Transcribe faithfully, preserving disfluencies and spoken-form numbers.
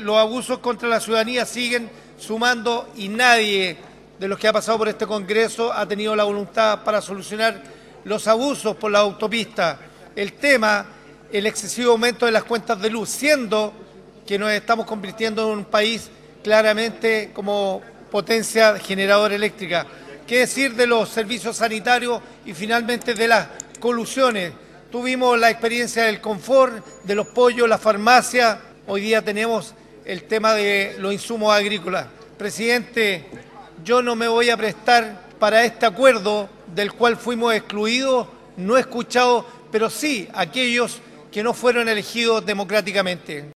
los abusos contra la ciudadanía siguen sumando y nadie de los que ha pasado por este Congreso ha tenido la voluntad para solucionar los abusos por la autopista. El tema, el excesivo aumento de las cuentas de luz, siendo que nos estamos convirtiendo en un país claramente como potencia generadora eléctrica. ¿Qué decir de los servicios sanitarios y finalmente de las colusiones? Tuvimos la experiencia del confort, de los pollos, la farmacia. Hoy día tenemos el tema de los insumos agrícolas. Presidente, yo no me voy a prestar para este acuerdo del cual fuimos excluidos, no escuchados, pero sí aquellos que no fueron elegidos democráticamente.